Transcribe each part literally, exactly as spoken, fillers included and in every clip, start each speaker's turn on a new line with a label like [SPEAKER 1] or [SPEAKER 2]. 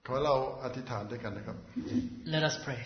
[SPEAKER 1] ขอเราอธิษฐานด้วยกันนะครับ
[SPEAKER 2] Let us pray.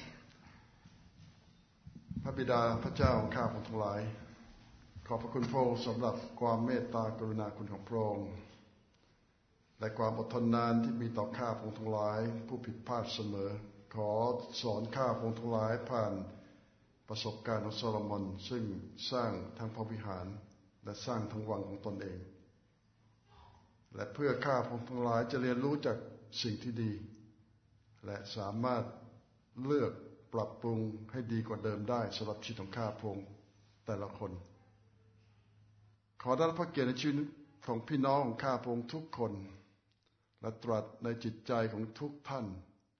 [SPEAKER 1] พระบิดาพระเจ้าของข้าพระองค์ทั้งหลายขอบพระคุณพระองค์สำหรับความเมตตากรุณาคุณของพระองค์และความอดทนนานที่มีต่อข้าพระองค์ทั้งหลายผู้ผิดพลาดเสมอขอสอนข้าพระองค์ทั้งหลายผ่านประสบการณ์ของโซโลมอนซึ่งสร้างทั้งพระวิหารและสร้างทั้งวังของตนเองและเพื่อข้าพระองค์ทั้งหลายจะเรียนรู้จากสิ่งที่ดีและสามารถเลือกปรับปรุงให้ดีกว่าเดิมได้สำหรับชีวิตของข้าพระองค์แต่ละคนขอได้รับพระเกียรติในชีวิตของพี่น้องของข้าพระองค์ทุกคนและตรัสในจิตใจของทุกท่าน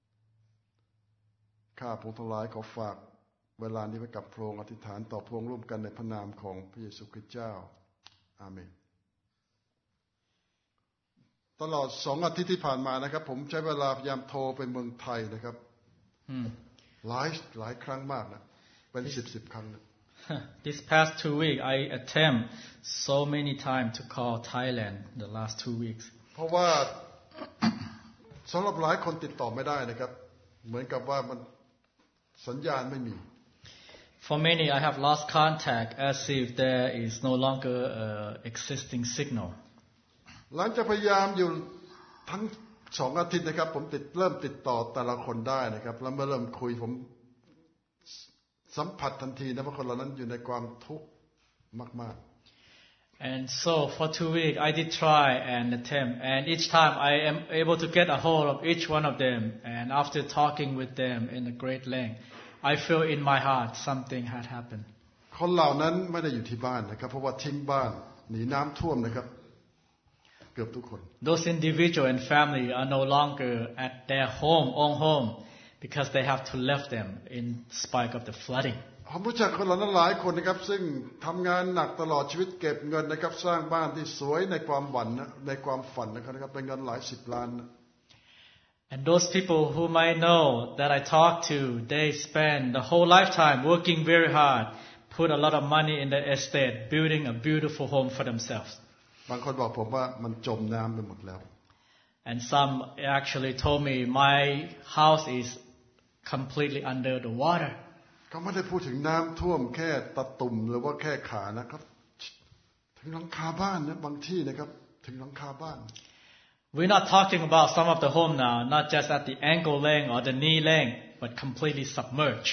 [SPEAKER 1] ข้าพระองค์ทั้งหลายขอฝากเวลานี้ไว้กับพระองค์อธิษฐานต่อพระองค์ร่วมกันในพระนามของพระเยซูคริสต์เจ้าอาเมนตลอดสองอาทิตย์ที่ผ่านมานะครับผมใช้เวลาพยายามโทรไปเมืองไทยนะครับหลายหลายครั้งมากนะเป็นสิบสิบครั้งนะ
[SPEAKER 2] This past two weeks I attempt so many times to call Thailand the last two weeks
[SPEAKER 1] เพราะว่าสำหรับหลายคนติดต่อไม่ได้นะครับเหมือนกับว่ามันสัญญาณไม่มี
[SPEAKER 2] For many I have lost contact as if there is no longer a existing signal
[SPEAKER 1] หลังจากพยายามอยู่ทั้งสองอาทิตย์นะครับผมติดเริ่มติดต่อแต่ละคนได้นะครับแล้วเมื่อเริ่มคุยผมสัมผัสทันทีนะว่าคนเหล่านั้นอยู่ในความทุกข์มากๆ
[SPEAKER 2] And so for two weeks I did try and attempt and each time I am able to get a hold of each one of them and after talking with them in a great length I feel in my heart something had happened
[SPEAKER 1] คนเหล่านั้นไม่ได้อยู่ที่บ้านนะครับเพราะว่าทิ้งบ้านหนีน้ำท่วมนะครับเกือบทุกคน
[SPEAKER 2] Those individual and family are no longer at their home own home because they have to leave them in spite of the flooding
[SPEAKER 1] ผมรู้จักคนเหล่านั้นหลายคนนะครับซึ่งทำงานหนักตลอดชีวิตเก็บเงินนะครับสร้างบ้านที่สวยในความฝันนะในความฝันนะครับเป็นเงินหลายสิบล้านนะ
[SPEAKER 2] And those people whom I know that I talk to they spend the whole lifetime working very hard put a lot of money in the estate building a beautiful home for themselves
[SPEAKER 1] บางคนบอกผมว่ามันจมน้ำไปหมดแล้ว
[SPEAKER 2] And some actually told me my house is completely under the water.
[SPEAKER 1] เขาไม่ได้พูดถึงน้ำท่วมแค่ตะตุ่มหรือว่าแค่ขานะครับถึงหลังคาบ้านนะบางที่นะครับถึงหลังคาบ้าน
[SPEAKER 2] We're not talking about some of the home now, not just at the ankle length or the knee length, but completely submerged.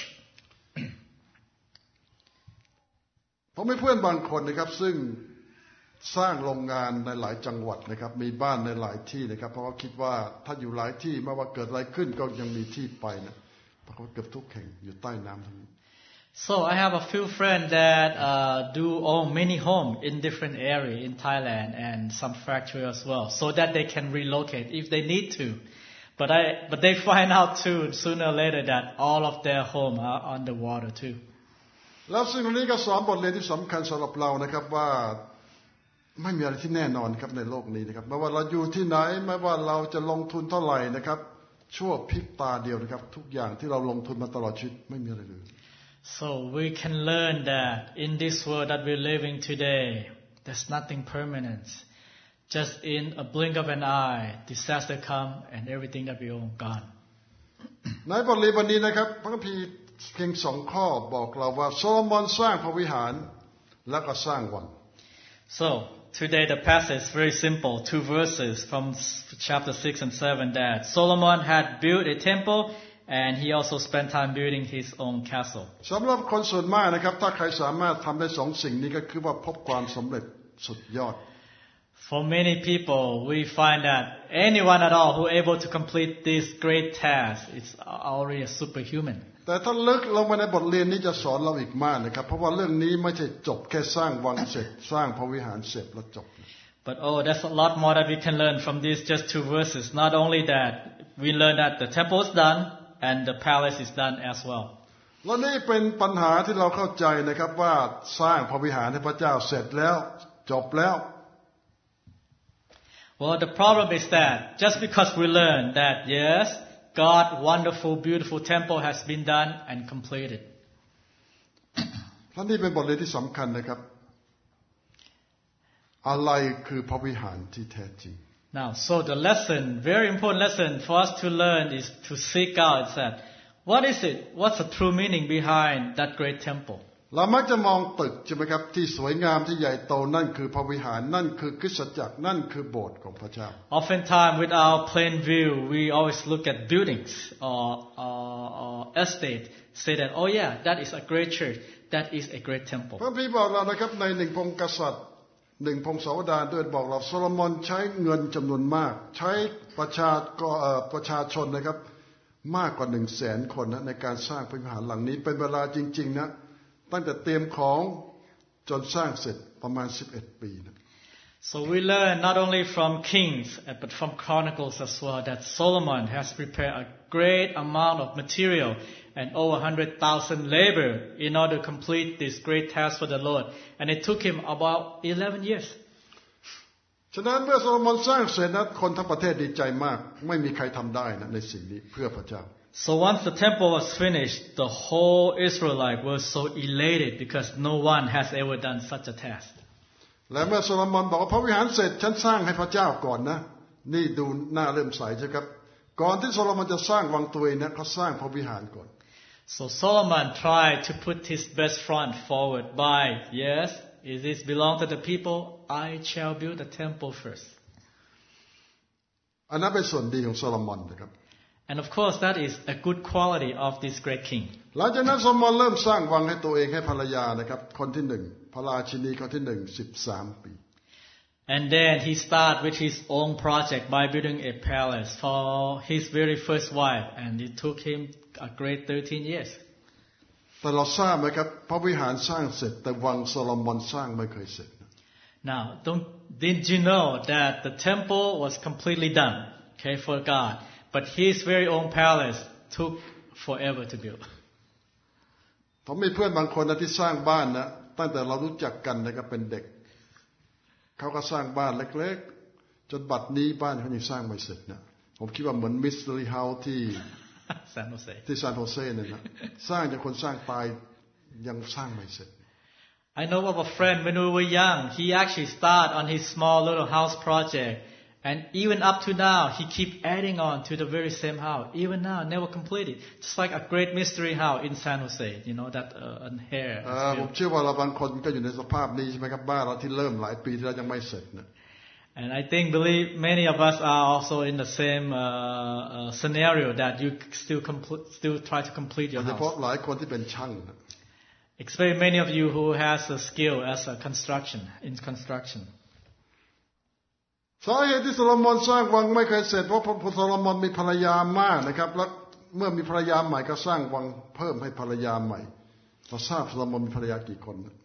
[SPEAKER 1] ผมมีเพื่อนบางคนนะครับซึ่งสร้างโรงงานในหลายจังหวัดนะครับมีบ้านในหลายที่นะครับเพราะว่าคิดว่าถ้าอยู่หลายที่ไม่ว่าเกิดอะไรขึ้นก็ยังมีที่ไปนะเพราะเขาเกือบทุกแห่งอยู่ใต้น้ำทั้งนั้น
[SPEAKER 2] So I have a few friends that uh, do own many homes in different areas in Thailand and some factory as well, so that they can relocate if they need to. But I but they find out too sooner or later that all of their home are underwater too.
[SPEAKER 1] แล้วสิ่งนี้ก็สอนบทเรียนที่สำคัญสำหรับเรานะครับว่าไม่มีอะไรที่แน่นอนครับในโลกนี้นะครับไม่ว่าเราอยู่ที่ไหนไม่ว่าเราจะลงทุนเท่าไหร่นะครับชั่วพริบตาเดียวนะครับทุกอย่างที่เราลงทุนมาตลอดชีวิตไม่มีอะไรเลย
[SPEAKER 2] So we can learn that in this world that we're living today there's nothing permanent just in a blink of an eye disaster come and everything that we own gone
[SPEAKER 1] ในบทเรียนวันนี้นะครับพระคัมภีร์เพียงสองข้อบอกเราว่าโซโลมอนสร้างพระวิหารแล้วก็สร้างวัง
[SPEAKER 2] So today the passage is very simple, two verses from chapter six and seven that Solomon had built a temple and he also spent time building his own castle.
[SPEAKER 1] สำหรับคนส่วนมากนะครับถ้าใครสามารถทำได้สองสิ่งนี้ก็คือว่าพบความสำเร็จสุดยอด
[SPEAKER 2] For many people, we find that anyone at all who able to complete this great task is already a superhuman.
[SPEAKER 1] แต่ถ้าลึกลงไปในบทเรียนนี้จะสอนเราอีกมากนะครับเพราะว่าเรื่องนี้ไม่ใช่จบแค่สร้างวังเสร็จสร้างพระวิหารเสร็จแล้วจบ
[SPEAKER 2] But oh, there's a lot more that we can learn from these just two verses. Not only that, we learn that the temple is done and the palace is done as well.
[SPEAKER 1] และนี่เป็นปัญหาที่เราเข้าใจนะครับว่าสร้างพระวิหารให้พระเจ้าเสร็จแล้วจบแล้ว
[SPEAKER 2] Well, the problem is that just because we learn that yes, God, wonderful, beautiful temple has been done and completed.
[SPEAKER 1] และนี่เป็นบทเรียนที่สำคัญนะครับอะไรคือพระวิหารที่แท้จริง
[SPEAKER 2] Now, so the lesson, very important lesson for us to learn is to seek out is that what is it? What's the true meaning behind that great temple?
[SPEAKER 1] เรามักจะมองตึกใช่ไหมครับที่สวยงามที่ใหญ่โตนั่นคือพระวิหารนั่นคือคริสตจักรนั่นคือโบสถ์ของพระเจ้า
[SPEAKER 2] Oftentimes, with our plain view, we always look at buildings or, or, or estate, say that, oh yeah, that is a great church, that is a great temple.
[SPEAKER 1] พระพี่บอกเรานะครับในหนึ่งพงศ์กษัตริย์หนึ่งพงศาวดารด้วยบอกเราโซโลมอนใช้เงินจำนวนมากใช้ประชาประชาชนนะครับมากกว่าหนึ่งแสนคนนะในการสร้างพระวิหารหลังนี้เป็นเวลาจริงๆนะตั้งแต่เตรียมของจนสร้างเสร็จประมาณสิบเอ็ดปีนะ
[SPEAKER 2] So we learn not only from Kings but from Chronicles as well that Solomon has prepared a great amount of material and over one hundred thousand labor in order to complete this great task for the Lord, and it took him about eleven years.
[SPEAKER 1] ฉะนั้นเมื่อโซโลมอนสร้างเสร็จนะคนทั้งประเทศดีใจมากไม่มีใครทำได้นะในสิ่งนี้เพื่อพระเจ้า
[SPEAKER 2] So once the temple was finished, the whole Israelite was so elated because no one has ever done such a task.
[SPEAKER 1] และเมื่อโซโลมอนบอกว่าพระวิหารเสร็จฉันสร้างให้พระเจ้าก่อนนะนี่ดูหน้าเริ่มใสใช่ครับก่อนที่โซโลมอนจะสร้างวังตัวเองนะเขาสร้างพระวิหารก่อน
[SPEAKER 2] So Solomon tried to put his best front forward by, yes, is this belong to the people? I shall build a temple first.
[SPEAKER 1] อันนั้นเป็นส่วนดีของโซโลมอนนะครับ
[SPEAKER 2] And of course, that is a good quality of this great king.
[SPEAKER 1] หลังจากนั้นโซโลมอนเริ่มสร้างวังให้ตัวเองให้ภรรยานะครับคนที่หนึ่งพระราชินีคนที่หนึ่งสิบสามปี
[SPEAKER 2] And then he started with his own project by building a palace for his very first wife, and it took him a great thirteen years.
[SPEAKER 1] แต่เราทราบไหมครับพระวิหารสร้างเสร็จแต่วังโซโลมอนสร้างไม่เคยเสร็จ
[SPEAKER 2] Now, don't, didn't you know that the temple was completely done, okay, for God, but his very own palace took forever to build.
[SPEAKER 1] ผมมีเพื่อนบางคนนะที่สร้างบ้านนะตั้งแต่เรารู้จักกันนะครับเป็นเด็กเขาก็สร้างบ้านเล็กๆจนบัดนี้บ้านเขายังสร้างไม่เสร็จนะผมคิดว่าเหมือนมิสซิลี่เฮาส์ที่
[SPEAKER 2] San Jose.
[SPEAKER 1] ที่ซานโฮเซเนี่ยนะสร้างจนคนสร้างตายยังสร้างไม่เสร็จ
[SPEAKER 2] I know of a friend when we were young, he actually started on his small little house project, and even up to now, he keep adding on to the very same house. Even now, never completed. Just like a great mystery house in San Jose, you know, that uh, on hair.
[SPEAKER 1] ผมเชื่อว่าเราบางคนก็อยู่ในสภาพนี้ใช่ไหมครับบ้านเราที่เริ่มหลายปีที่แล้วยังไม่เสร็จนะ
[SPEAKER 2] And I think, believe many of us are also in the same uh, uh, scenario that you still complete, still try to complete your
[SPEAKER 1] โดยเฉพาะ
[SPEAKER 2] house.
[SPEAKER 1] หลายคนที่เป็นช่างนะ
[SPEAKER 2] Especially many of you who has a skill as a construction in construction.
[SPEAKER 1] สาเหตุที่โซโลมอนสร้างวังไม่เคยเสร็จเพราะพระโซโลมอนมีภรรยามากนะครับแล้วเมื่อมีภรรยาใหม่ก็สร้างวังเพิ่มให้ภรรยาใหม่เราทราบโซโลมอนมีภรรยากี่คนนะ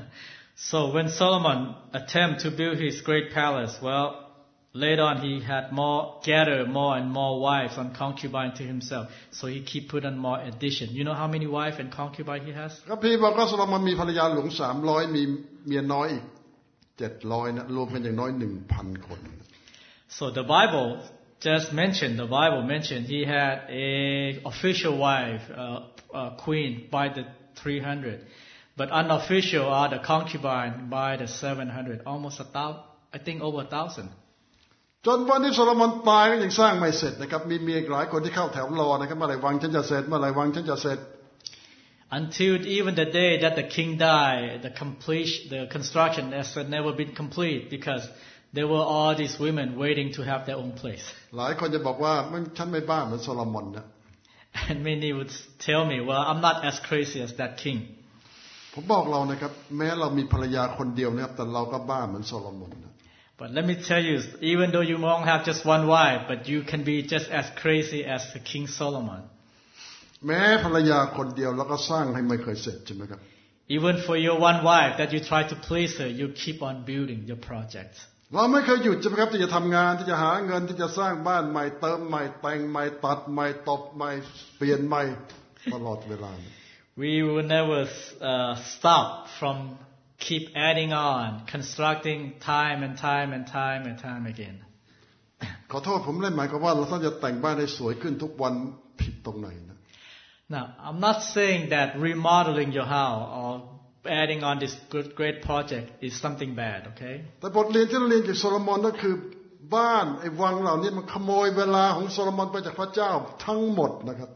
[SPEAKER 2] So when Solomon attempted to build his great palace, well, later on he had more, gathered more and more wives and concubines to himself. So he keep putting more addition. You know how many wives and concubines he has?
[SPEAKER 1] ครับพี่บอกว่าโซโลมอนมีภรรยาหลวงสามร้อยมีเมียน้อยอีกเจ็ดร้อยนะรวมเป็นอย่างน้อยหนึ่งพันคน
[SPEAKER 2] So the Bible just mentioned, the Bible mentioned he had a official wife, uh, uh, queen by the three hundred. But unofficial are the concubine by the seven hundred, almost a thousand, I think over a thousand.
[SPEAKER 1] จนวันที่โซโลมอนตายก็ยังสร้างไม่เสร็จนะครับมีเมียหลายคนที่เข้าแถวรอนะครับเมื่อไหร่วังฉันจะเสร็จเมื่อไหร่วังฉันจะเสร็จ
[SPEAKER 2] Until even the day that the king died, the completion, the construction has never been complete because there were all these women waiting to have their own place.
[SPEAKER 1] หลายคนจะบอกว่าฉันไม่บ้าเหมือนโซโลมอนนะ
[SPEAKER 2] And many would tell me, well, I'm not as crazy as that king.
[SPEAKER 1] ผมบอกเรานะครับแม้เรามีภรรยาคนเดียวนะครับแต่เราก็บ้าเหมือนโซโลมอนนะ
[SPEAKER 2] But let me tell you, even though you won't have just one wife, but you can be just as crazy as the King Solomon.
[SPEAKER 1] แม้ภรรยาคนเดียวแล้วก็สร้างให้ไม่เคยเสร็จใช่ไหมครับ
[SPEAKER 2] Even for your one wife that you try to please her, you keep on building your projects.
[SPEAKER 1] เราไม่เคยหยุดใช่ไหมครับที่จะทำงานที่จะหาเงินที่จะสร้างบ้านใหม่เติมใหม่แต่งใหม่ตัดใหม่ตบใหม่เปลี่ยนใหม่ตลอดเวลา
[SPEAKER 2] We will never uh, stop from keep adding on, constructing time and time and time and time again.
[SPEAKER 1] ขอโทษผมไม่ได้หมายความว่าเราต้องจะแต่งบ้านให้สวยขึ้นทุกวันผิดตรงไหนนะ
[SPEAKER 2] Now, I'm not saying that remodeling your house or adding on this good, great project is something bad, okay?
[SPEAKER 1] แต่บทเรียนที่เราเรียนจากโซโลมอนก็คือบ้านไอ้วังเหล่านี้มันขโมยเวลาของโซโลมอนไปจากพระเจ้าทั้งหมดนะครับ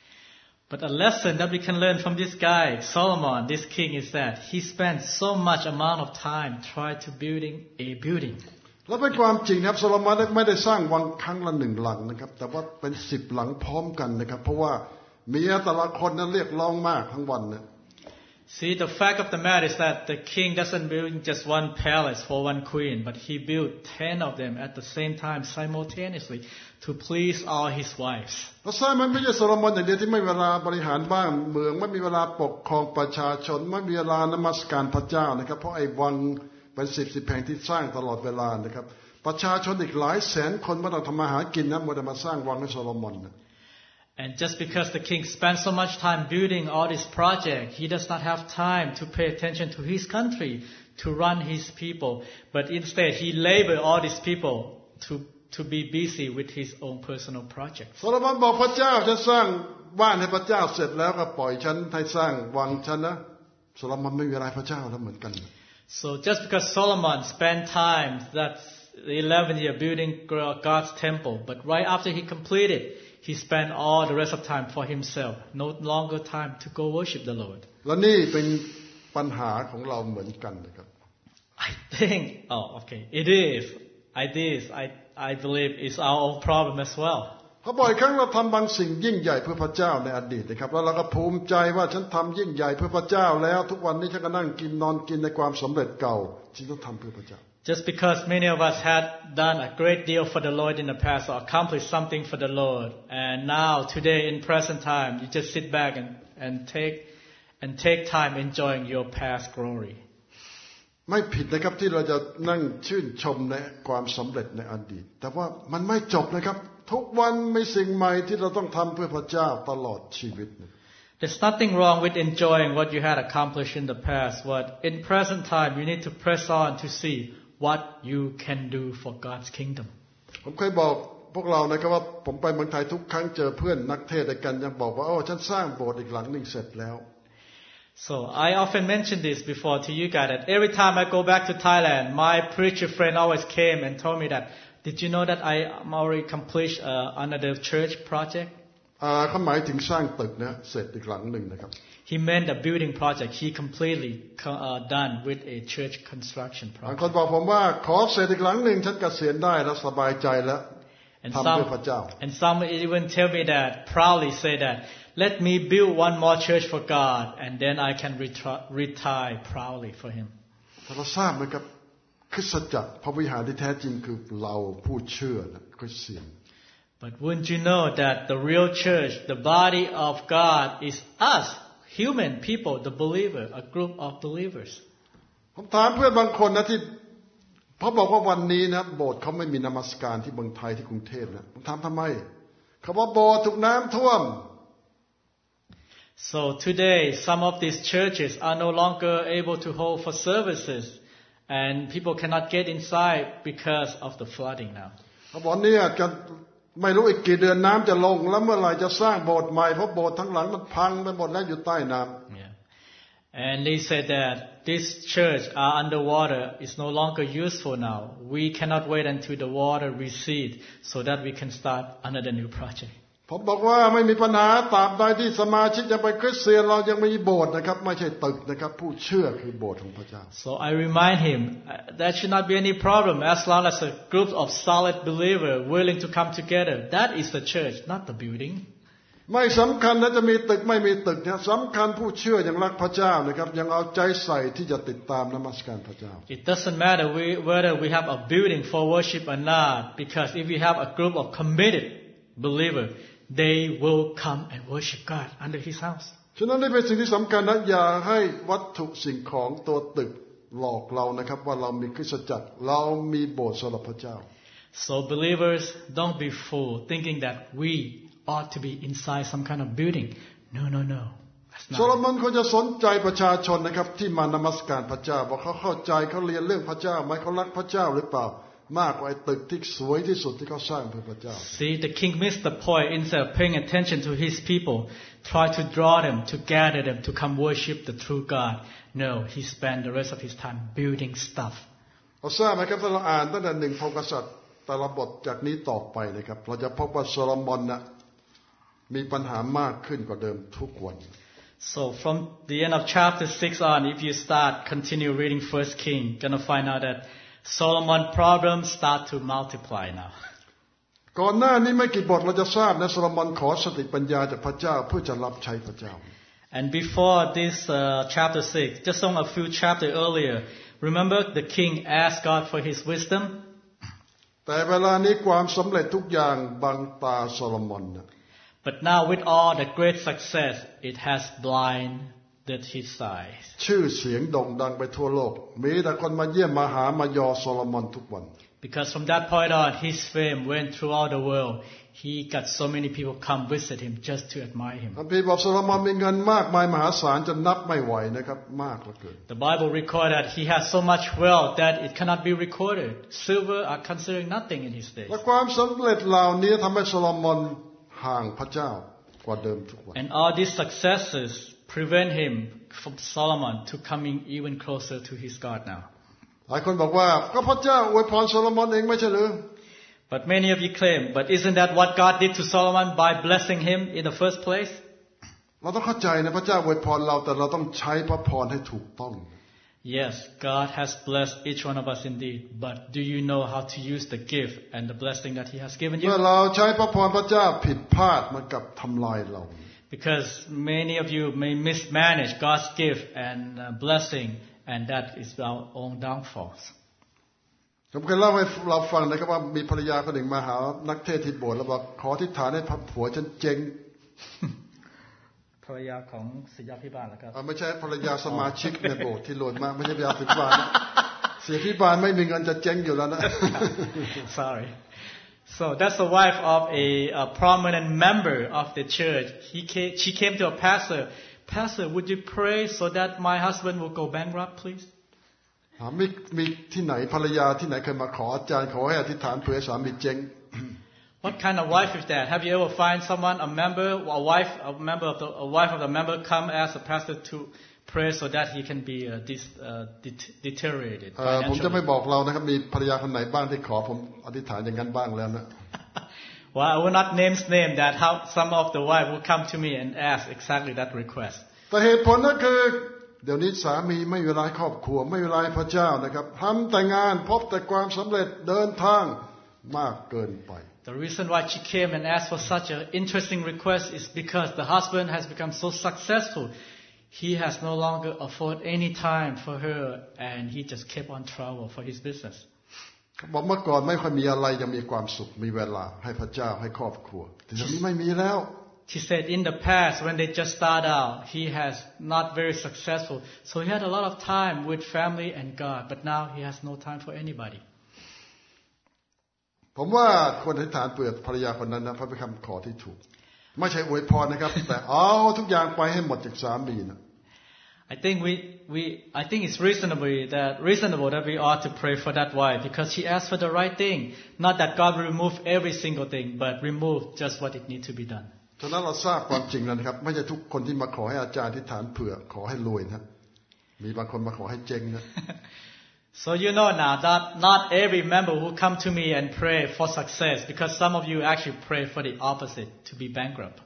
[SPEAKER 2] But a lesson that we can learn from this guy, Solomon, this king, is that he spent so much amount of time trying to building a building.
[SPEAKER 1] และเป็นความจริงครับโซโลมอนไม่ได้สร้างวังครั้งละหนึ่งหลังนะครับแต่ว่าเป็นสิบหลังพร้อมกันนะครับเพราะว่าเมียแต่ละคนนั้นเรียกร้องมากทั้งวันเนี่ย
[SPEAKER 2] See, the fact of the matter is that the king doesn't build just one palace for one queen, but he built ten of them at the same time simultaneously to please all his wives.
[SPEAKER 1] เราทราบมันไม่ใช่โซโลมอนอย่างเดียวที่ไม่มีเวลาบริหารบ้านเมืองไม่มีเวลาปกครองประชาชนไม่มีเวลานมัสการพระเจ้านะครับเพราะไอ้วังเป็นสิบสิบแห่งที่สร้างตลอดเวลานะครับประชาชนอีกหลายแสนคนมาต้องทำมาหากินนะมัวแต่มาสร้างวังให้โซโลมอนนะ
[SPEAKER 2] And just because the king spent so much time building all this project, he does not have time to pay attention to his country, to run his people. But instead, he labored all these people to, to be busy with his own personal projects.
[SPEAKER 1] โซโลมอนบอกพระเจ้าจะสร้างบ้านให้พระเจ้าเสร็จแล้วก็ปล่อยฉันให้สร้างวังฉันนะโซโลมอนไม่มีเวลาพระเจ้าแล้วเหมือนกัน
[SPEAKER 2] So just because Solomon spent time, that's the eleventh year building God's temple, but right after he completed, he spent all the rest of time for himself, no longer time to go worship the Lord. และนี่เป็นปัญหาของเราเหมือนกันนะครับ I think, oh, okay, it is. I this, I I believe it's our own problem as well.
[SPEAKER 1] เพราะบ่อยครั้งเราทำบางสิ่งยิ่งใหญ่เพื่อพระเจ้าในอดีตนะครับแล้วเราก็ภูมิใจว่าฉันทำยิ่งใหญ่เพื่อพระเจ้าแล้วทุกวันนี้ฉันก็นั่งกินนอนกินในความสำเร็จเก่าฉันต้องทำเพื่อพระเจ้า
[SPEAKER 2] Just because many of us had done a great deal for the Lord in the past or accomplished something for the Lord, and now today in present time you just sit back and, and take and take time enjoying your past glory.
[SPEAKER 1] ไม่ผิดนะครับที่เราจะนั่งชื่นชมในความสำเร็จในอดีตแต่ว่ามันไม่จบนะครับทุกวันมีสิ่งใหม่ที่เราต้องทำเพื่อพระเจ้าตลอดชีวิต
[SPEAKER 2] There's nothing wrong with enjoying what you had accomplished in the past, but in present time you need to press on to see what you can do for God's kingdom.
[SPEAKER 1] ผมเคยบอกพวกเรานะครับว่าผมไปเมืองไทยทุกครั้งเจอเพื่อนนักเทศน์ด้วยกันยังบอกว่าโอ้ฉันสร้างโบสถ์อีกหลังนึงเสร็จแล้ว
[SPEAKER 2] So I often mention this before to you guys that every time I go back to Thailand, my preacher friend always came and told me that, did you know that I already accomplished uh, another church project?
[SPEAKER 1] อ่าเขาหมายถึงสร้างตึกนะเสร็จอีกหลังนึงนะครับ
[SPEAKER 2] He meant a building project. He completely uh, done with a church construction project. บางคนบอกผมว่าขอเสร็จอีกหลังนึงฉันเกษียณได้แล้วสบายใจแล้วทำเพื่อพระเจ้า And some even tell me that proudly say that let me build one more church for God and then I can retire, retire proudly for Him.
[SPEAKER 1] เราทราบไหมครับคริสตจักรพระวิหารที่แท้จริงคือเราผู้เชื่อนะคริสเตียน
[SPEAKER 2] But wouldn't you know that the real church, the body of God, is us.Human people, the believer, a group of believers.
[SPEAKER 1] ผมถามเพื่อนบางคนนะที่เขาบอกว่าวันนี้นะโบสถ์เขาไม่มีนมัสการที่เมืองไทยที่กรุงเทพนะผมถามทำไมเขาบอกโบสถ์ถูกน้ำท่วม
[SPEAKER 2] So today, some of these churches are no longer able to hold for services, and people cannot get inside because of the flooding now.
[SPEAKER 1] เขาบอกเนี่ยจะไม่รู้อีกกี่เดือนน้ำจะลงแล้วเมื่อไหร่จะสร้างโบสถ์ใหม่เพราะโบสถ์ทั้งหลังมันพังไปหมดแล้วอยู่ใต้น้ำ
[SPEAKER 2] Yeah. And they said that this church are underwater is no longer useful now. We cannot wait until the water recede so that we can start another new project.
[SPEAKER 1] ผมบอกว่าไม่มีปัญหาตราบใดที่สมาชิกยังเป็นคริสเตียนเรายังมีโบสถ์นะครับไม่ใช่ตึกนะครับผู้เชื่อคือโบสถ์ของพระเจ้า
[SPEAKER 2] So I remind him that should not be any problem as long as a group of solid believers willing to come together. That is the church, not the building.
[SPEAKER 1] ไม่สำคัญนะจะมีตึกไม่มีตึกนะสำคัญผู้เชื่อยังรักพระเจ้านะครับยังเอาใจใส่ที่จะติดตามนมัสการพระเจ้า
[SPEAKER 2] It doesn't matter we, whether we have a building for worship or not, because if we have a group of committed believers.They will come and worship God under His house.
[SPEAKER 1] ฉะนั้นนี่เป็นสิ่งที่สำคัญนะอย่าให้วัตถุสิ่งของตัวตึกหลอกเรานะครับว่าเรามีคริสตจักรเรามีโบสถ์สำหรับพระเจ้า
[SPEAKER 2] So believers, don't be fooled thinking that we ought to be inside some kind of building. No, no, no. That's not.
[SPEAKER 1] โซโลมอนเขาจะสนใจประชาชนนะครับที่มานมัสการพระเจ้าว่าเขาเข้าใจเขาเรียนเรื่องพระเจ้าไหมเขารักพระเจ้าหรือเปล่ามากกว่าไอ้ตึกที่สวยที่สุดที่เขาสร้างเพื่อพระเจ้า
[SPEAKER 2] See, the king missed the point. Instead of paying attention to his people, try to draw them, to gather them, to come worship the true God. No, he spent the rest of his time building stuff.
[SPEAKER 1] เราทราบไหมครับถ้าเราอ่านตั้งแต่หนึ่งพงศ์กษัตริย์แต่ละบทจากนี้ต่อไปนะครับเราจะพบว่าโซโลมอนนะมีปัญหามากขึ้นกว่าเดิมทุกวัน
[SPEAKER 2] So from the end of chapter six on, if you start continue reading First King, gonna find out that Solomon problems start to multiply now.
[SPEAKER 1] ก่อนหน้านี้ไม่กี่บทเราจะทราบนะโซโลมอนขอสติปัญญาจากพระเจ้าเพื่อจะรับใช้พระเจ้า
[SPEAKER 2] And before this uh, chapter six, just on a few chapters earlier, remember the king asked God for his wisdom.
[SPEAKER 1] แต่เวลานี้ความสำเร็จทุกอย่างบังตาโซโลมอนนะ
[SPEAKER 2] But now with all the great success, it has blinded his eyes.
[SPEAKER 1] ชื่อเสียงโด่งดังไปทั่วโลกมีแต่คนมาเยี่ยมมาหามายอโซโลมอนทุกวัน
[SPEAKER 2] Because from that point on, his fame went throughout the world. He got so many people come visit him just to admire him.
[SPEAKER 1] พระบิดาบอกโซโลมอนมีเงินมากมายมหาศาลจนนับไม่ไหวนะครับมากเหลือเกิน
[SPEAKER 2] The Bible records that he has so much wealth that it cannot be recorded. Silver are considered nothing in his days.
[SPEAKER 1] และความสำเร็จเหล่านี้ทำให้โซโลมอนห่างพระเจ้ากว่าเดิมทุกวัน
[SPEAKER 2] And all these successes prevent him from Solomon to coming even closer to his God now.
[SPEAKER 1] หลายคนบอกว่าก็พระเจ้าอวยพรโซโลมอนเองไม่ใช่หรือ
[SPEAKER 2] But many of you claim, but isn't that what God did to Solomon by blessing him in the first place?
[SPEAKER 1] เราต้องเข้าใจนะพระเจ้าอวยพรเราแต่เราต้องใช้พระพรให้ถูกต้อง
[SPEAKER 2] Yes, God has blessed each one of us indeed, but do you know how to use the gift and the blessing that he has given
[SPEAKER 1] เมื่อ
[SPEAKER 2] you?
[SPEAKER 1] เราใช้พระพรพระเจ้าผิดพลาดมันกับทำลายเรา
[SPEAKER 2] Because many of you may mismanage God's gift and uh, blessing, and that is our own downfalls.
[SPEAKER 1] ผมเคยเล่าให้เราฟังนะครับว่ามีภรรยาคนหนึ่งมาหานักเทศน์ที่โบสถ์แล้วบอกขออธิษฐานให้ผัวฉันเจ๊ง
[SPEAKER 2] ภรรยาของศิษยาภิบาลนะครับ
[SPEAKER 1] ไม่ใช่ภรรยาสมาชิกในโบสถ์ที่รวยมากไม่ใช่ภรรยาศิษยาภิบาลศิษยาภิบาลไม่มีเงินจะเจ๊งอยู่แล้วนะ
[SPEAKER 2] Sorry. So that's the wife of a, a prominent member of the church. He came, she came to a pastor. Pastor, would you pray so that my husband will go bankrupt, please?
[SPEAKER 1] มีมีที่ไหนภรรยาที่ไหนเคยมาขออาจารย์ขอให้อธิษฐานเผื่อสามีเจ๊ง
[SPEAKER 2] What kind of wife is that? Have you ever find someone, a member, a wife, a member of the, a wife of the member, come ask a pastor to pray so that he can be uh, dis, uh, det- deteriorated
[SPEAKER 1] ผมจะไม่
[SPEAKER 2] financially?
[SPEAKER 1] บอกเรานะครับมีภรรยาคนไหนบ้างที่ขอผมอธิษฐานอย่างนั้นบ้างแล้วนะ
[SPEAKER 2] Well, I will not name name that how some of the wife will come to me and ask exactly that request.
[SPEAKER 1] แต่เหตุผลก็คือเดี๋ยวนี้สามีไม่มีเวลาให้ครอบครัวไม่มีเวลาให้พระเจ้านะครับทำแต่งานพบแต่ความสำเร็จเดินทางมากเกินไป
[SPEAKER 2] The reason why she came and asked for such an interesting request is because the husband has become so successful. He has no longer afford any time for her, and he just kept on travel for his business.
[SPEAKER 1] บอกเมื่อก่อนไม่ค่อยมีอะไรยังมีความสุขมีเวลาให้พระเจ้าให้ครอบครัวแต่ตอนนี้ไม่มีแล้ว
[SPEAKER 2] She said in the past when they just start out, he has not very successful. So he had a lot of time with family and God, but now he has no time for anybody.
[SPEAKER 1] ผมว่าคนอธิษฐานเผื่อภรรยาคนนั้นนะพระเป็นคำขอที่ถูกไม่ใช่อวยพรนะครับ แต่เอาทุกอย่างไปให้หมดจากสามีนะ
[SPEAKER 2] I think we, we, I think it's reasonable that, reasonable that we ought to pray for that wife because she asked for the right thing. Not that God will remove every single thing, but remove just what it needs to be done.
[SPEAKER 1] ฉะนั้นเราทราบความจริงแล้วนะครับไม่ใช่ทุกคนที่มาขอให้อาจารย์อธิษฐานเผื่อขอให้รวยนะมีบางคนมาขอให้เจ๊งนะ
[SPEAKER 2] So you know now that not every member who come to me and pray for success because some of you actually pray for the opposite, to be bankrupt.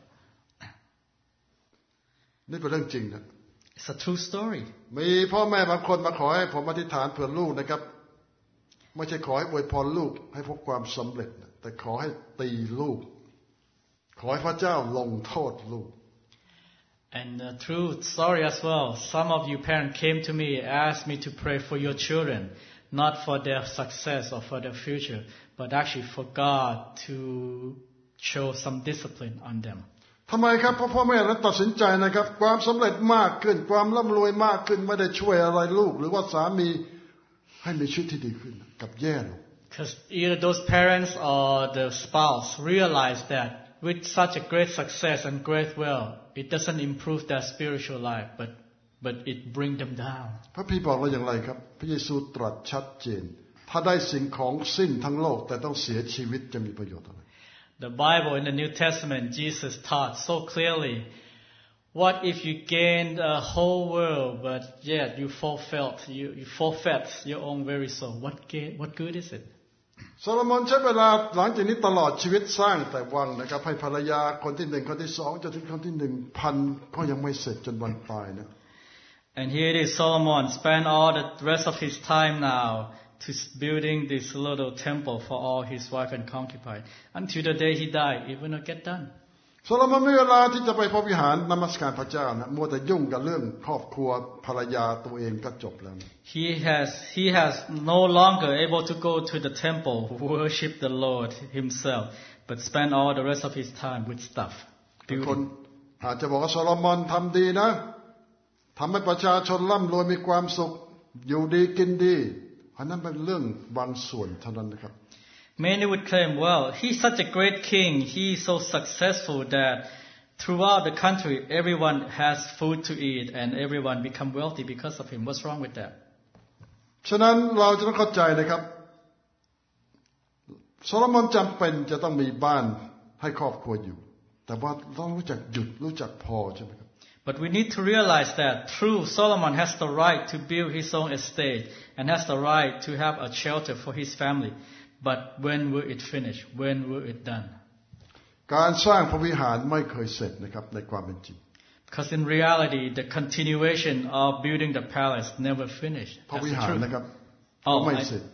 [SPEAKER 1] นี่เป็นเรื่องจริงนะ
[SPEAKER 2] It's a true story.
[SPEAKER 1] มีพ่อแม่บางคนมาขอให้ผมอธิษฐานเผื่อลูกนะครับไม่ใช่ขอให้อวยพรลูกให้พบความสำเร็จนะแต่ขอให้ตีลูกขอให้พระเจ้าลงโทษลูก
[SPEAKER 2] And uh, true story as well. Some of you parents came to me, asked me to pray for your children, not for their success or for their future, but actually for God to show some discipline on them.
[SPEAKER 1] ทำไมครับเพราะพ่อแม่นั้นตัดสินใจนะครับความสำเร็จมากขึ้นความร่ำรวยมากขึ้นไม่ได้ช่วยอะไรลูกหรือว่าสามีให้มีชีวิตที่ดีขึ้นกับแย่ลง
[SPEAKER 2] Because either those parents or the spouse realize that with such a great success and great wealth, it doesn't improve their spiritual life, but but it bring them down.
[SPEAKER 1] พระพี่บอกเราอย่างไรครับพระเยซูตรัสชัดเจนถ้าได้สิ่งของสิ้นทั้งโลกแต่ต้องเสียชีวิตจะมีประโยชน์อะไร
[SPEAKER 2] The Bible in the New Testament, Jesus taught so clearly, what if you gain the whole world, but yet you forfeit, you, you forfeit your own very soul? What gain, what good is it?
[SPEAKER 1] โซโลมอนใช้เวลาหลังจากนี้ตลอดชีวิตสร้างแต่วังนะครับให้ภรรยาคนที่หนึ่งคนที่สองจนถึงคนที่หนึ่งพันก็ยังไม่เสร็จจนวันตายนะ
[SPEAKER 2] And here it is, Solomon spent all the rest of his time now to building this little temple for all his wife and concubine until the day he died. It will not get done.
[SPEAKER 1] โซโลมอนไม่มีเวลาที่จะไปพระวิหารนมัสการพระเจ้านะมัวแต่ยุ่งกับเรื่องครอบครัวภรรยาตัวเองก็จบแล้ว
[SPEAKER 2] He has he has no longer able to go to the temple worship the Lord himself, but spend all the rest of his time with stuff.
[SPEAKER 1] คนอาจจะบอกว่าโซโลมอนทำดีนะทำให้ประชาชนร่ำรวยมีความสุขอยู่ดีกินดีอันนั้นเป็นเรื่องบางส่วนเท่านั้นนะครับ
[SPEAKER 2] Many would claim, well, he's such a great king, he's so successful that throughout the country everyone has food to eat and everyone become wealthy because of him. What's wrong with that?
[SPEAKER 1] ฉะนั้นเราจะต้องเข้าใจนะครับโซโลมอนจำเป็นจะต้องมีบ้านให้ครอบครัวอยู่แต่ว่าต้องรู้จักหยุดรู้จักพอใช่ไหมครับ
[SPEAKER 2] But we need to realize that true Solomon has the right to build his own estate and has the right to have a shelter for his family. But when will it finish? When will it done?
[SPEAKER 1] การสร้างพระวิหารไม่เคยเสร็จนะครับในความเป็นจริง
[SPEAKER 2] Because in reality, the continuation of building the palace never finished.
[SPEAKER 1] พระวิหารนะครับ
[SPEAKER 2] Oh,
[SPEAKER 1] ไม่
[SPEAKER 2] I,
[SPEAKER 1] เสร็จ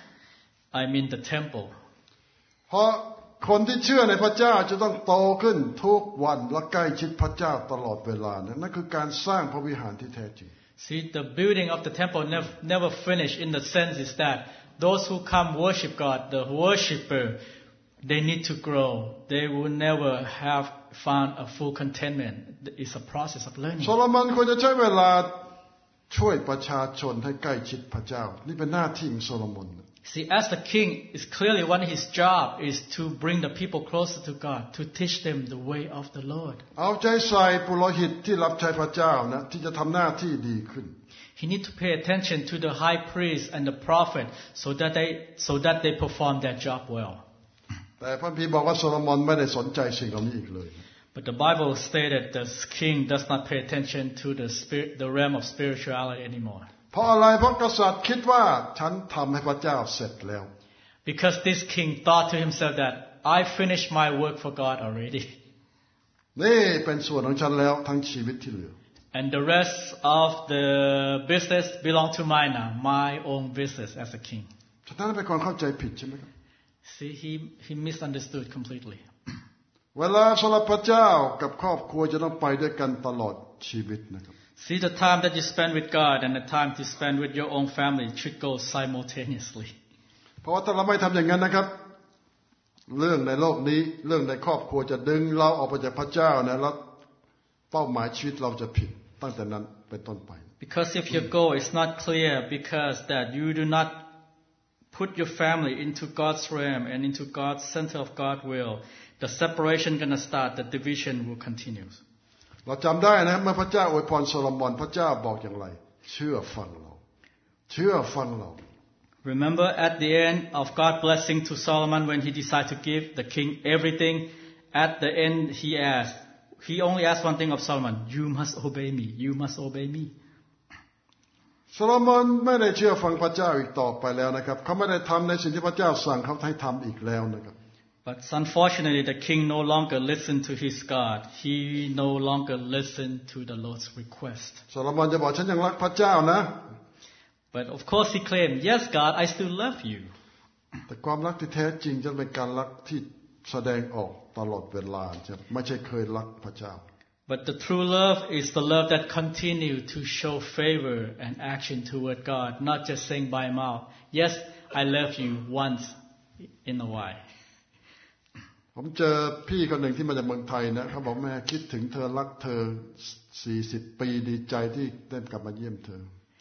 [SPEAKER 2] I mean the temple.
[SPEAKER 1] เพราะคนที่เชื่อในพระเจ้าจะต้องโตขึ้นทุกวันและใกล้ชิดพระเจ้าตลอดเวลานั่นคือการสร้างพระวิหารที่แท้จริง
[SPEAKER 2] See, the building of the temple never, never finished in the sense is that those who come worship God, the worshipper, they need to grow. They will never have found a full contentment. It's a process of learning.
[SPEAKER 1] โซโลมอนควรจะใช้เวลาช่วยประชาชนให้ใกล้ชิดพระเจ้านี่เป็นหน้าที่ของโซโลมอน
[SPEAKER 2] See, as the king, is clearly one of his job is to bring the people closer to God, to teach them the way of the Lord.
[SPEAKER 1] เอาใจใส่ปุโรหิตที่รับใช้พระเจ้านะที่จะทำหน้าที่ดีขึ้น
[SPEAKER 2] He needs to pay attention to the high priest and the prophet so that they so that they perform their job well.
[SPEAKER 1] แต่พระคัมภีร์บอกว่าโซโลมอนไม่ได้สนใจสิ่งเหล่านี้อีกเลย
[SPEAKER 2] But the Bible stated the king does not pay attention to the spirit, the realm of spirituality anymore.
[SPEAKER 1] เพราะอะไรเพราะกษัตริย์คิดว่าฉันทำให้พระเจ้าเสร็จแล้ว
[SPEAKER 2] Because this king thought to himself that I finished my work for God already.
[SPEAKER 1] นี่เป็นส่วนของฉันแล้วทั้งชีวิตที่เหลือ
[SPEAKER 2] And the rest of the business belong to mine now, my own business as a king.
[SPEAKER 1] ฉะนั้นเป็นคนเข้าใจผิดใช่ไหมครับ
[SPEAKER 2] See, he he misunderstood completely.
[SPEAKER 1] เวลาสำหรับพระเจ้ากับครอบครัวจะต้องไปด้วยกันตลอดชีวิตนะครับ
[SPEAKER 2] See, the time that you spend with God and the time to spend with your own family should go simultaneously.
[SPEAKER 1] เพราะว่าถ้าเราไม่ทำอย่างนั้นนะครับเรื่องในโลกนี้เรื่องในครอบครัวจะดึงเราออกไปจากพระเจ้านะแล้วเป้าหมายชีวิตเราจะผิดตั้งแต่นั้นเป็นต้นไป
[SPEAKER 2] Because if your goal is not clear, because that you do not put your family into God's realm and into God's center of God's will, the separation gonna start, the division will continue.
[SPEAKER 1] เราจำได้นะเมื่อพระเจ้าอวยพรโซโลมอนพระเจ้าบอกอย่างไรเชื่อฟังเราเชื่อฟังเรา
[SPEAKER 2] Remember at the end of God's blessing to Solomon when he decided to give the king everything, at the end he asked, he only asked one thing of Solomon, you must obey me, you must obey me.
[SPEAKER 1] โซโลมอนไม่ได้เชื่อฟังพระเจ้าอีกต่อไปแล้วนะครับเขาไม่ได้ทำในสิ่งที่พระเจ้าสั่งเขาให้ทำอีกแล้วนะครับ
[SPEAKER 2] But unfortunately, the king no longer listened to his God. He no longer listened to the Lord's request.
[SPEAKER 1] โซโลมอนจะบอกฉันยังรักพระเจ้านะ
[SPEAKER 2] But of course he claimed, yes, God, I still love you.
[SPEAKER 1] แต่ความรักที่แท้จริงจะเป็นการรักที่แสดงออกตลอดเวลาจะไม่ใช่เคยรักพระเจ้า
[SPEAKER 2] But the true love is the love that continues to show favor and action toward God, not just saying by mouth, yes, I love you once in a while.
[SPEAKER 1] ผมเจอพี่คนหนึ่งที่มาจากเมืองไทยนะเขาบอกแม่คิดถึงเธอรักเธอสี่สิบปีดีใจที่ได้กลับมาเยี่ยมเธอ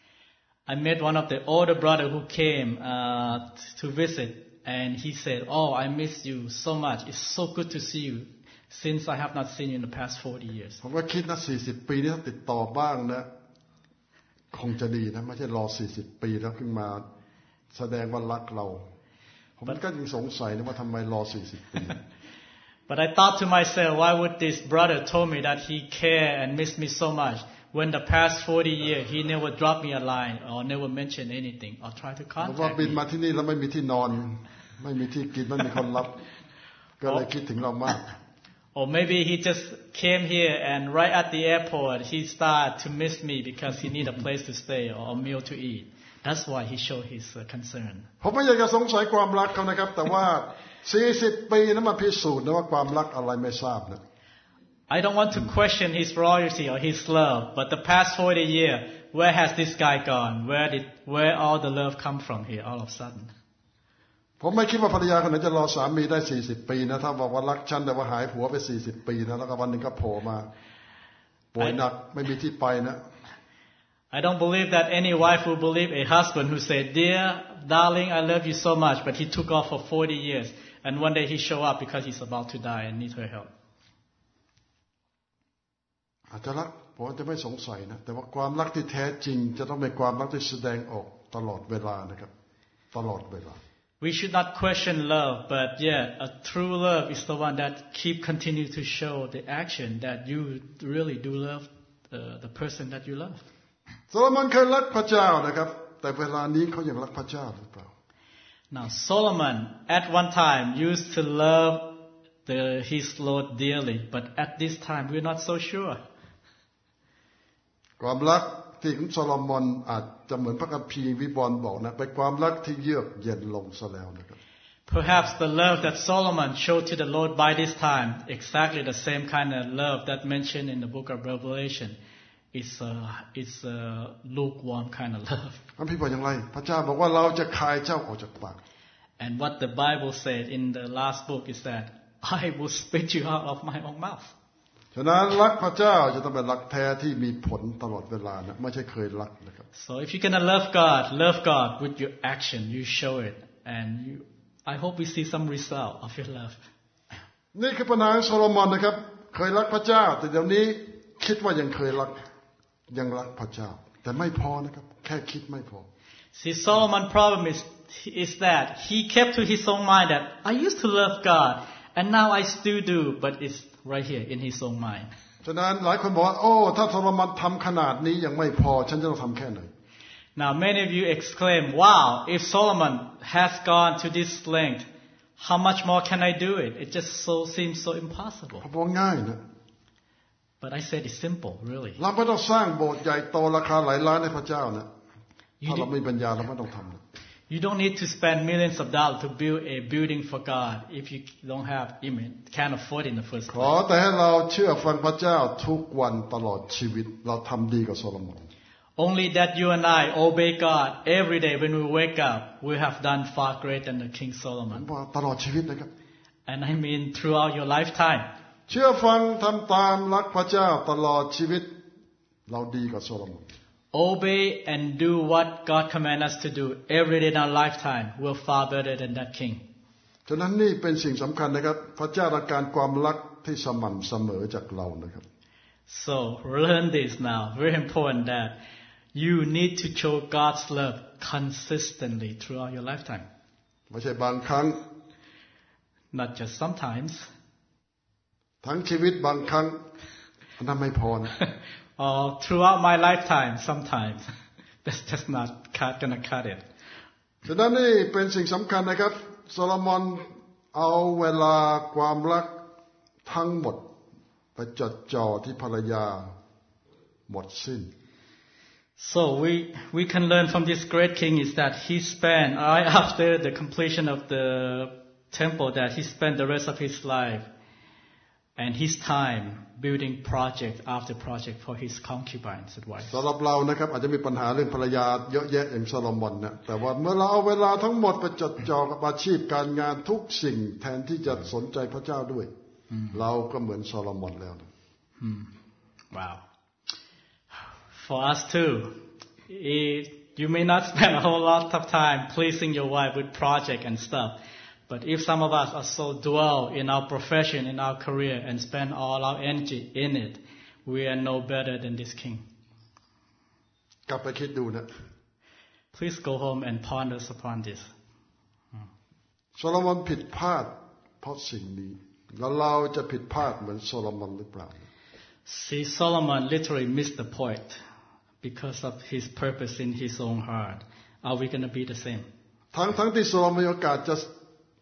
[SPEAKER 2] I met one of the older brother who came uh, to visit, and he said, "Oh, I miss you so much. It's so good to see you, since I have not seen you in the past forty years."
[SPEAKER 1] ผมก็คิดนะสี่สิบปีนี้ถ้าติดต่อบ้างนะคงจะดีนะไม่ใช่รอสี่สิบปีแล้วขึ้นมาแสดงว่ารักเราผมก็ยังสงสัยนะว่าทำไมรอสี่สิบปี
[SPEAKER 2] But I thought to myself, why would this brother told me that he care and miss me so much when the past forty years he never dropped me a line or never mentioned anything or tried to
[SPEAKER 1] เพราะว่า
[SPEAKER 2] contact
[SPEAKER 1] บิน
[SPEAKER 2] me?
[SPEAKER 1] มาที่นี่แล้วไม่มีที่นอนไม่มีที่กินไม่มีคนรับก็เลยคิดถึงเรามาก
[SPEAKER 2] Or maybe he just came here and right at the airport he started to miss me because he need a place to stay or a meal to eat. That's why he showed his uh, concern.
[SPEAKER 1] ผมไม่อยากจะสงสัยความรักเขานะครับแต่ว่าสี่สิบปีนั้นมาพิสูจน์นะว่าความรักอะไรไม่ทราบนะ
[SPEAKER 2] I don't want to question his loyalty or his love, but the past forty years, where has this guy gone? Where did where all the love come from here all of a sudden?
[SPEAKER 1] ผมไม่คิดว่าภรรยาคนไหนจะรอสามีได้สี่สิบปีนะถ้าบอกว่ารักฉันแต่ว่าหายผัวไปสี่สิบปีนะแล้วก็วันนึงก็โผล่มาป่วยหนักไม่มีที่ไปนะ
[SPEAKER 2] I don't believe that any wife will believe a husband who said, "Dear darling, I love you so much," but he took off for forty years, and one day he show up because he's about to die and need her help.
[SPEAKER 1] อาจจะรักผมจะไม่สงสัยนะแต่ว่าความรักที่แท้จริงจะต้องเป็นความรักที่แสดงออกตลอดเวลานะครับตลอดเวลา
[SPEAKER 2] We should not question love, but yeah, a true love is the one that keep continue to show the action that you really do love the, the person that you love.
[SPEAKER 1] โซโลมอนเคยรักพระเจ้านะครับแต่เวลานี้เขายังรักพระเจ้าหรือเปล่า
[SPEAKER 2] Now Solomon at one time used to love the, his Lord dearly, but at this time we're not so sure.
[SPEAKER 1] ความรักที่ของโซโลมอนอาจจะเหมือนพระคัมภีร์วิวรณ์บอกนะเป็นความรักที่เยือกเย็นลงซะแล้วนะครับ
[SPEAKER 2] Perhaps the love that Solomon showed to the Lord by this time, exactly the same kind of love that mentioned in the book of Revelation, is a, is a lukewarm kind of love.
[SPEAKER 1] พระคัมภีร์บอกอย่างไรพระเจ้าบอกว่าเราจะคายเจ้าออกจากปาก
[SPEAKER 2] And what the Bible said in the last book is that I will spit you out of my own mouth.
[SPEAKER 1] ฉะนั้นรักพระเจ้าจะต้องเป็นรักแท้ที่มีผลตลอดเวลานะไม่ใช่เคยรักนะครับ
[SPEAKER 2] So if you're gonna love God, love God with your action. You show it, and you, I hope we see some result of your love.
[SPEAKER 1] นี่คือปัญหาโซโลมอนนะครับเคยรักพระเจ้าแต่เดี๋ยวนี้คิดว่ายังเคยรักยังรักพระเจ้าแต่ไม่พอนะครับแค่คิดไม่พอ
[SPEAKER 2] See, Solomon's problem is is that he kept to his own mind that I used to love God, and now I still do, but it's right here in his own mind.
[SPEAKER 1] ฉะนั้นหลายคนบอกว่าโอ้ถ้าโซโลมอนทำขนาดนี้ยังไม่พอฉันจะต้องทำแค่ไหน
[SPEAKER 2] Now many of you exclaim, "Wow! If Solomon has gone to this length, how much more can I do it? It just so seems so impossible."
[SPEAKER 1] ผมบอกง่ายนะ
[SPEAKER 2] But I said it's simple, really.
[SPEAKER 1] เราไม่ต้องสร้างโบสถ์ใหญ่โตราคาหลายล้านให้พระเจ้านะถ้าเราไม่มีปัญญาเราไม่ต้องทำนะ
[SPEAKER 2] You don't need to spend millions of dollars to build a building for God if you don't have, I mean, can't afford it in the first
[SPEAKER 1] ขอ
[SPEAKER 2] place.
[SPEAKER 1] แต่ให้เราเชื่อฟังพระเจ้าทุกวันตลอดชีวิตเราทำดีกว่าโซโลมอน
[SPEAKER 2] Only that you and I obey God every day when we wake up, we have done far greater than the King
[SPEAKER 1] ผม
[SPEAKER 2] Solomon.
[SPEAKER 1] บอกตลอดชีวิตนะครับ
[SPEAKER 2] And I mean throughout your lifetime.
[SPEAKER 1] เชื่อฟังทำตามรักพระเจ้าตลอดชีวิตเราดีกว่าโซโลมอน
[SPEAKER 2] Obey and do what God commands us to do every day in our lifetime. We're far better than that king.
[SPEAKER 1] ฉะนั้นนี่เป็นสิ่งสำคัญนะครับพระเจ้าต้องการความรักที่สม่ำเสมอจากเรานะครับ
[SPEAKER 2] So learn this now. Very important that you need to show God's love consistently throughout your lifetime.
[SPEAKER 1] ไม่ใช่บางครั้ง
[SPEAKER 2] Not just sometimes.
[SPEAKER 1] ทั้งชีวิตบางครั้งอันนั้นไม่พอนะ
[SPEAKER 2] Or throughout my lifetime, sometimes. That's just not cut, gonna cut it.
[SPEAKER 1] ฉะนั้นนี่เป็นสิ่งสำคัญนะครับโซโลมอนเอาเวลาความรักทั้งหมดไปจดจ่อที่ภรรยาหมดสิ้น
[SPEAKER 2] So we we can learn from this great king is that he spent right after the completion of the temple that he spent the rest of his life and his time building project after project for his concubines and wives.
[SPEAKER 1] สำหรับเรานะครับอาจจะมีปัญหาเรื่องภรรยาเยอะแยะอย่างโซโลมอนนะแต่ว่าเมื่อเราเอาเวลาทั้งหมดไปจดจ่อกับอาชีพการงานทุกสิ่งแทนที่จะสนใจพระเจ้าด้วย เราก็เหมือนโซโลมอนแล้วนะ
[SPEAKER 2] Wow. For us too, it, you may not spend a whole lot of time pleasing your wife with project and stuff. But if some of us are so dwell in our profession, in our career, and spend all our energy in it, we are no better than this king.
[SPEAKER 1] กลับไปคิดดูนะ
[SPEAKER 2] Please go home and ponder upon this.
[SPEAKER 1] โซโลมอนผิดพลาดเพราะสิ่งนี้แล้วเราจะผิดพลาดเหมือนโซโลมอนหรือเปล่า
[SPEAKER 2] See, Solomon literally missed the point because of his purpose in his own heart. Are we going to be the same?
[SPEAKER 1] ทั้งทั้งที่โซโลมอนมีโอกาสจะ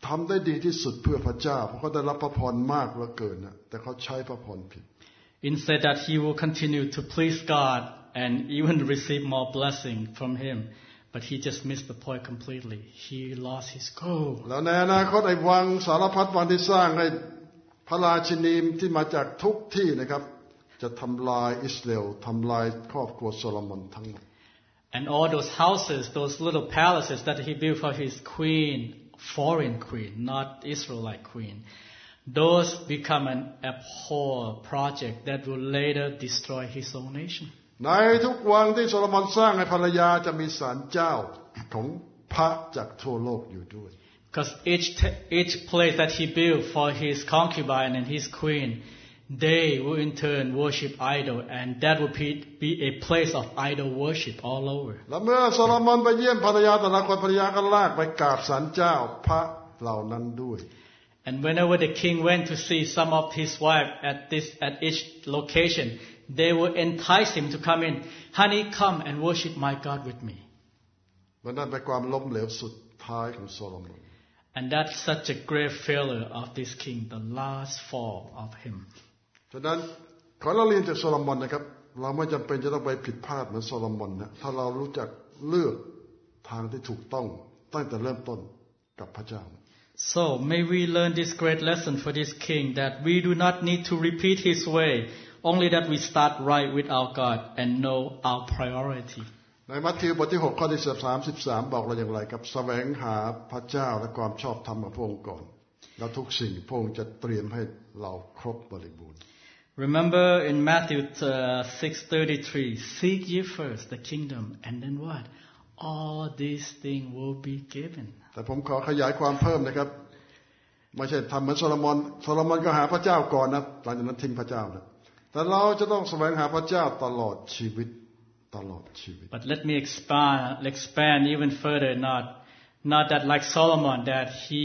[SPEAKER 1] ทำได้ดีที่สุดเพื่อพระเจ้าเพราะเขาได้รับพระพรมากเหลือเกินนะแต่เขาใช้พระพรผิด
[SPEAKER 2] Instead that he will continue to please God and even receive more blessing from Him, but he just missed the point completely. He lost his goal.
[SPEAKER 1] แล้วในอนาคตไอ้วังสารพัดวังที่สร้างให้พระราชินีที่มาจากทุกที่นะครับจะทำลายอิสราเอลทำลายครอบครัวโซโลมอนทั้งหมด
[SPEAKER 2] And all those houses, those little palaces that he built for his queen, foreign queen, not Israelite queen, those become an abhorrent project that will later destroy his own nation.
[SPEAKER 1] ในทุกวังที่โซโลมอนสร้างให้ภรรยาจะมีศาลเจ้าของพระจากทั่วโลกอยู่ด้วย
[SPEAKER 2] Because each each place that he built for his concubine and his queen, they will in turn worship idol, and that will be a place of idol worship all over.
[SPEAKER 1] และเมื่อโซโลมอนไปเยี่ยมภรรยาแต่ละคนภรรยาก็ลากไปกราบศาลเจ้าพระเหล่านั้นด้วย
[SPEAKER 2] And whenever the king went to see some of his wife at this at each location, they will entice him to come in. Honey, come and worship my God with me.
[SPEAKER 1] มันนั่นเป็นความล้มเหลวสุดท้ายของโซโลมอน
[SPEAKER 2] And that's such a great failure of this king, the last fall of him.
[SPEAKER 1] ฉะนั้นขอเราเรียนจากโซโลมอนนะครับเราไม่จำเป็นจะต้องไปผิดพลาดเหมือนโซโลมอนนะถ้าเรารู้จักเลือกทางที่ถูกต้องตั้งแต่เริ่มต้นกับพระเจ้า
[SPEAKER 2] So may we learn this great lesson for this king that we do not need to repeat his way, only that we start right with our God and know our priority.
[SPEAKER 1] ในมัทธิวบทที่หกข้อที่สามสิบสามบอกเราอย่างไรครับแสวงหาพระเจ้าและความชอบธรรมของพระองค์ก่อนแล้วทุกสิ่งพระองค์จะเตรียมให้เราครบบริบูรณ์
[SPEAKER 2] Remember in Matthew uh, six thirty-three, seek ye first the kingdom, and then what? All these things will be given.
[SPEAKER 1] แต่ผมขอขยายความเพิ่มนะครับไม่ใช่ทำเหมือนโซโลมอนโซโลมอนก็หาพระเจ้าก่อนนะหลังจากนั้นทิ้งพระเจ้านะแต่เราจะต้องแสวงหาพระเจ้าตลอดชีวิตตลอดชีวิต
[SPEAKER 2] But let me expand expand even further, not not that like Solomon that he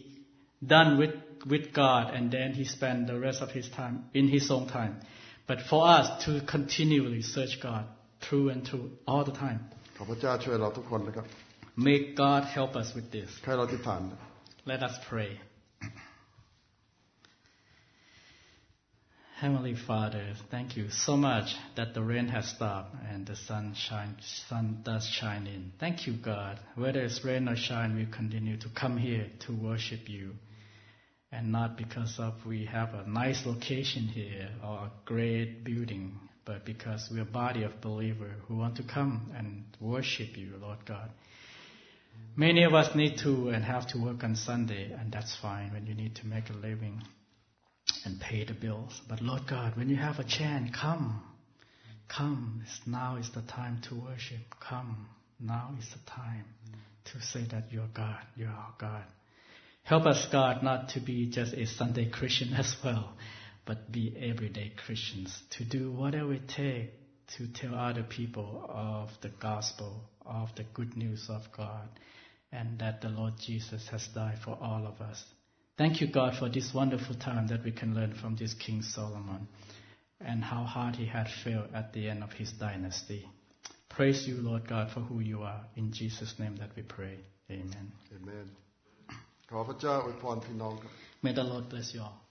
[SPEAKER 2] done with with God and then he spent the rest of his time in his own time, but for us to continually search God through and through all the time.
[SPEAKER 1] ขอพระเจ้าช่วยเราทุกคนนะครับ
[SPEAKER 2] May God help us with this.
[SPEAKER 1] ให้เราอธิษฐาน
[SPEAKER 2] Let us pray. Heavenly Father, thank you so much that the rain has stopped and the sun shine, sun does shine in. Thank you, God. Whether it's rain or shine, we continue to come here to worship you. And not because of we have a nice location here or a great building, but because we're a body of believers who want to come and worship you, Lord God. Many of us need to and have to work on Sunday, and that's fine when you need to make a living and pay the bills. But Lord God, when you have a chance, come. Come. Now is the time to worship. Come. Now is the time to say that you're God. You're our God. Help us, God, not to be just a Sunday Christian as well, but be everyday Christians, to do whatever it takes to tell other people of the gospel, of the good news of God, and that the Lord Jesus has died for all of us. Thank you, God, for this wonderful time that we can learn from this King Solomon and how hard he had failed at the end of his dynasty. Praise you, Lord God, for who you are. In Jesus' name that we pray. Amen.
[SPEAKER 1] Amen. ขอพระเจ้าอวยพรพี่น้องครับ
[SPEAKER 2] May the Lord bless you all.